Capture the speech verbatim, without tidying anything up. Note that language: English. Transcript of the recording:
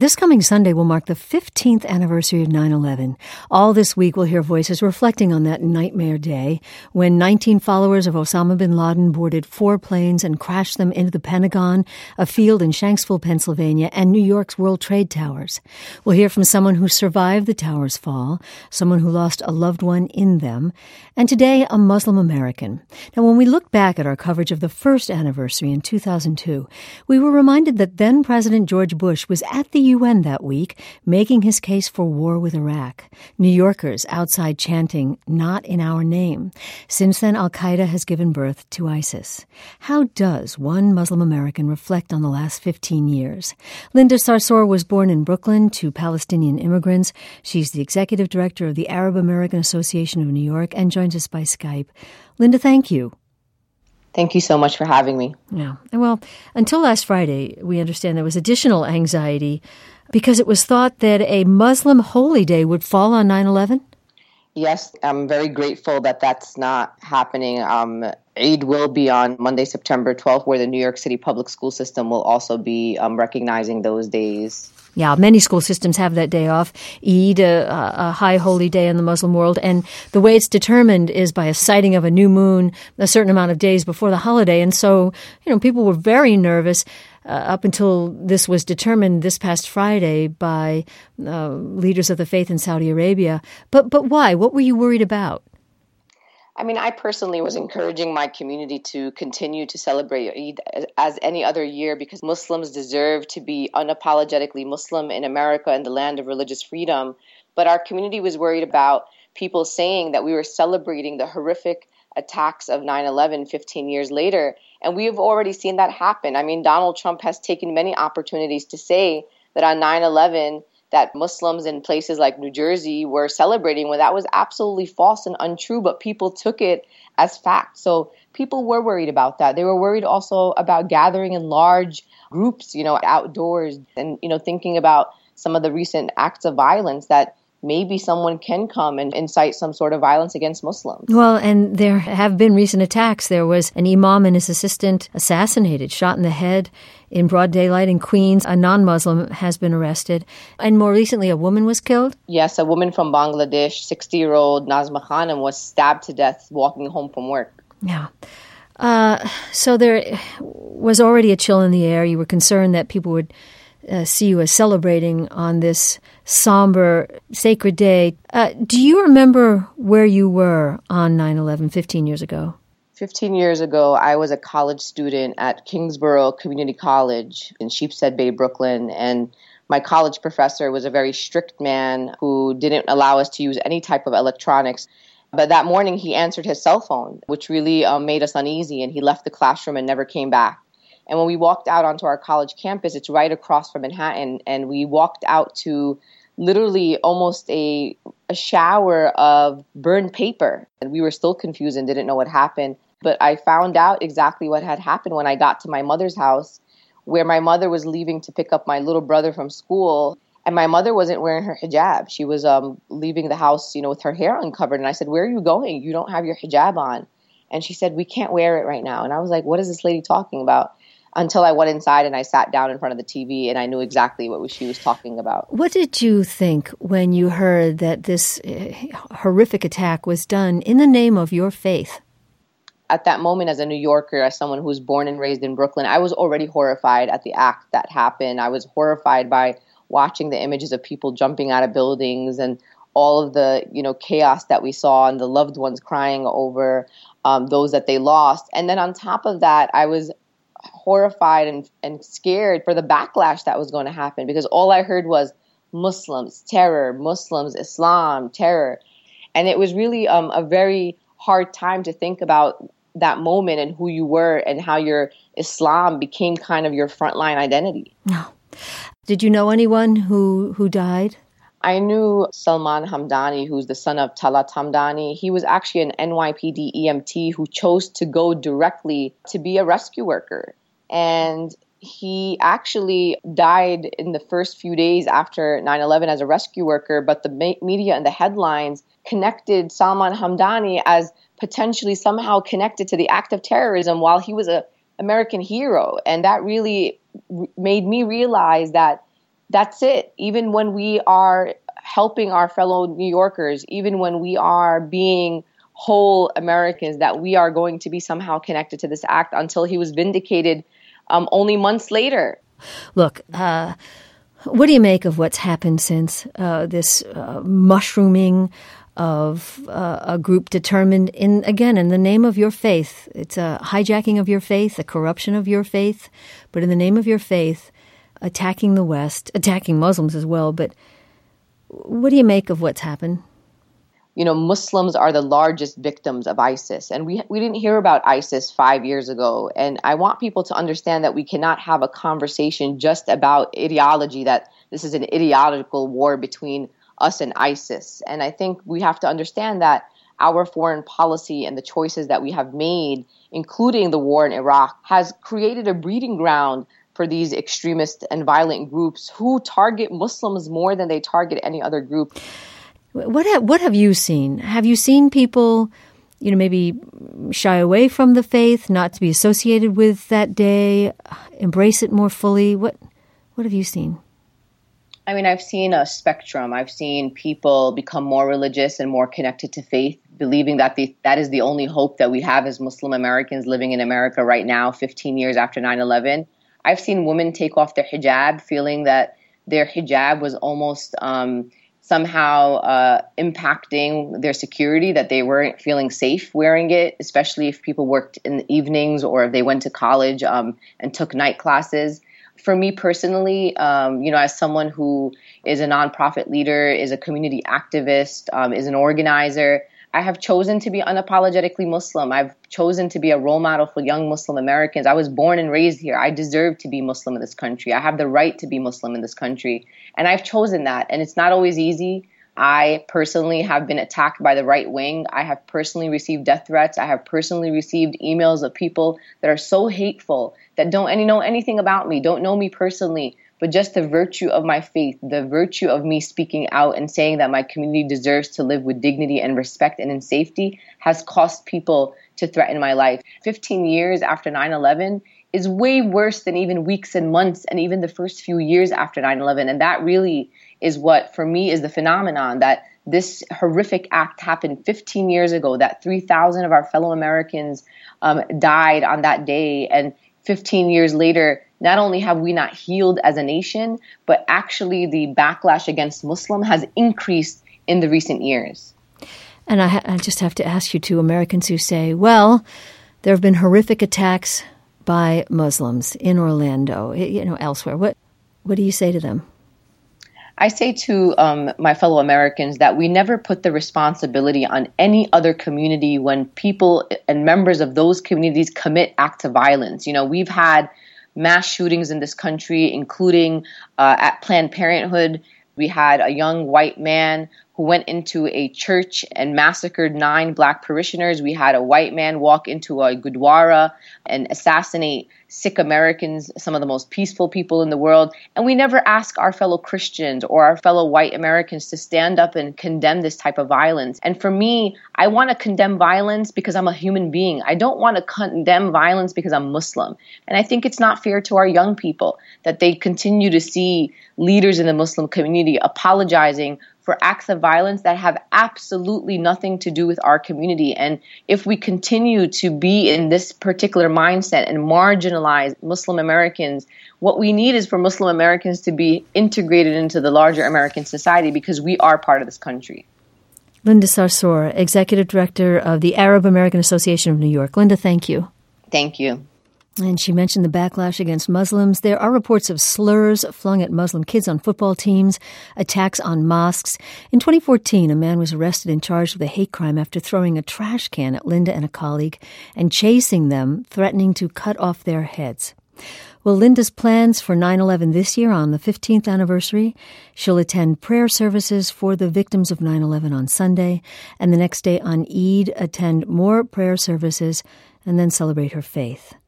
This coming Sunday will mark the fifteenth anniversary of nine eleven. All this week we'll hear voices reflecting on that nightmare day when nineteen followers of Osama bin Laden boarded four planes and crashed them into the Pentagon, a field in Shanksville, Pennsylvania, and New York's World Trade Towers. We'll hear from someone who survived the towers' fall, someone who lost a loved one in them, and today a Muslim American. Now, when we look back at our coverage of the first anniversary in two thousand two, we were reminded that then President George Bush was at the U N that week, making his case for war with Iraq. New Yorkers outside chanting, "Not in our name." Since then, Al-Qaeda has given birth to ISIS. How does one Muslim American reflect on the last fifteen years? Linda Sarsour was born in Brooklyn to Palestinian immigrants. She's the executive director of the Arab American Association of New York and joins us by Skype. Linda, thank you. Thank you so much for having me. Yeah. Well, until last Friday, we understand there was additional anxiety because it was thought that a Muslim holy day would fall on nine eleven? Yes, I'm very grateful that that's not happening. Um, Eid will be on Monday, September twelfth, where the New York City public school system will also be um, recognizing those days. Yeah, many school systems have that day off. Eid, a, a high holy day in the Muslim world. And the way it's determined is by a sighting of a new moon a certain amount of days before the holiday. And so, you know, people were very nervous uh, up until this was determined this past Friday by uh, leaders of the faith in Saudi Arabia. But but why? What were you worried about? I mean, I personally was encouraging my community to continue to celebrate Eid as any other year because Muslims deserve to be unapologetically Muslim in America and the land of religious freedom. But our community was worried about people saying that we were celebrating the horrific attacks of nine eleven fifteen years later. And we have already seen that happen. I mean, Donald Trump has taken many opportunities to say that on nine eleven, that Muslims in places like New Jersey were celebrating when that was absolutely false and untrue, but people took it as fact. So people were worried about that. They were worried also about gathering in large groups, you know, outdoors and, you know, thinking about some of the recent acts of violence that maybe someone can come and incite some sort of violence against Muslims. Well, and there have been recent attacks. There was an imam and his assistant assassinated, shot in the head in broad daylight in Queens. A non-Muslim has been arrested. And more recently, a woman was killed? Yes, a woman from Bangladesh, sixty-year-old Nazma Khanum, was stabbed to death walking home from work. Yeah. Uh, so there was already a chill in the air. You were concerned that people would Uh, see you as celebrating on this somber, sacred day. Uh, do you remember where you were on nine eleven fifteen years ago? fifteen years ago, I was a college student at Kingsborough Community College in Sheepshead Bay, Brooklyn, and my college professor was a very strict man who didn't allow us to use any type of electronics. But that morning, he answered his cell phone, which really um, made us uneasy, and he left the classroom and never came back. And when we walked out onto our college campus, it's right across from Manhattan, and we walked out to literally almost a, a shower of burned paper. And we were still confused and didn't know what happened. But I found out exactly what had happened when I got to my mother's house, where my mother was leaving to pick up my little brother from school. And my mother wasn't wearing her hijab. She was um, leaving the house, you know, with her hair uncovered. And I said, "Where are you going? You don't have your hijab on." And she said, "We can't wear it right now." And I was like, what is this lady talking about? Until I went inside and I sat down in front of the T V and I knew exactly what she was talking about. What did you think when you heard that this horrific attack was done in the name of your faith? At that moment, as a New Yorker, as someone who was born and raised in Brooklyn, I was already horrified at the act that happened. I was horrified by watching the images of people jumping out of buildings and all of the, you know, chaos that we saw and the loved ones crying over um, those that they lost. And then on top of that, I was horrified and, and scared for the backlash that was going to happen because all I heard was Muslims, terror, Muslims, Islam, terror. And it was really um, a very hard time to think about that moment and who you were and how your Islam became kind of your frontline identity. No. Did you know anyone who, who died? I knew Salman Hamdani, who's the son of Talat Hamdani. He was actually an N Y P D E M T who chose to go directly to be a rescue worker. And he actually died in the first few days after nine eleven as a rescue worker, but the ma- media and the headlines connected Salman Hamdani as potentially somehow connected to the act of terrorism while he was an American hero. And that really r- made me realize that that's it. Even when we are helping our fellow New Yorkers, even when we are being whole Americans, that we are going to be somehow connected to this act until he was vindicated um, only months later. Look, uh, what do you make of what's happened since uh, this uh, mushrooming of uh, a group determined, in again, in the name of your faith? It's a hijacking of your faith, a corruption of your faith, but in the name of your faith, attacking the West, attacking Muslims as well. But what do you make of what's happened? You know, Muslims are the largest victims of ISIS. And we we didn't hear about ISIS five years ago. And I want people to understand that we cannot have a conversation just about ideology, that this is an ideological war between us and ISIS. And I think we have to understand that our foreign policy and the choices that we have made, including the war in Iraq, has created a breeding ground for these extremist and violent groups who target Muslims more than they target any other group. What have, what have you seen? Have you seen people, you know, maybe shy away from the faith, not to be associated with that day, embrace it more fully? What what have you seen? I mean, I've seen a spectrum. I've seen people become more religious and more connected to faith, believing that the, that is the only hope that we have as Muslim Americans living in America right now, fifteen years after nine eleven. I've seen women take off their hijab, feeling that their hijab was almost um, somehow uh, impacting their security, that they weren't feeling safe wearing it, especially if people worked in the evenings or if they went to college um, and took night classes. For me personally, um, you know, as someone who is a nonprofit leader, is a community activist, um, is an organizer, I have chosen to be unapologetically Muslim. I've chosen to be a role model for young Muslim Americans. I was born and raised here. I deserve to be Muslim in this country. I have the right to be Muslim in this country. And I've chosen that. And it's not always easy. I personally have been attacked by the right wing. I have personally received death threats. I have personally received emails of people that are so hateful, that don't any know anything about me, don't know me personally, but just the virtue of my faith, the virtue of me speaking out and saying that my community deserves to live with dignity and respect and in safety has caused people to threaten my life. fifteen years after nine eleven is way worse than even weeks and months and even the first few years after nine eleven. And that really is what, for me, is the phenomenon, that this horrific act happened fifteen years ago, that three thousand of our fellow Americans um, died on that day. And fifteen years later, not only have we not healed as a nation, but actually the backlash against Muslim has increased in the recent years. And I, ha- I just have to ask you, to Americans who say, well, there have been horrific attacks by Muslims in Orlando, you know, elsewhere. What what do you say to them? I say to um, my fellow Americans that we never put the responsibility on any other community when people and members of those communities commit acts of violence. You know, we've had mass shootings in this country, including uh, at Planned Parenthood. We had a young white man who went into a church and massacred nine black parishioners. We had a white man walk into a Gurdwara and assassinate Sikh Americans, some of the most peaceful people in the world. And we never ask our fellow Christians or our fellow white Americans to stand up and condemn this type of violence. And for me, I want to condemn violence because I'm a human being. I don't want to condemn violence because I'm Muslim. And I think it's not fair to our young people that they continue to see leaders in the Muslim community apologizing for acts of violence that have absolutely nothing to do with our community. And if we continue to be in this particular mindset and marginalize Muslim Americans, what we need is for Muslim Americans to be integrated into the larger American society, because we are part of this country. Linda Sarsour, Executive Director of the Arab American Association of New York. Linda, thank you. Thank you. And she mentioned the backlash against Muslims. There are reports of slurs flung at Muslim kids on football teams, attacks on mosques. In twenty fourteen, a man was arrested and charged with a hate crime after throwing a trash can at Linda and a colleague and chasing them, threatening to cut off their heads. Well, Linda's plans for nine eleven this year, on the fifteenth anniversary, she'll attend prayer services for the victims of nine eleven on Sunday, and the next day on Eid, attend more prayer services and then celebrate her faith.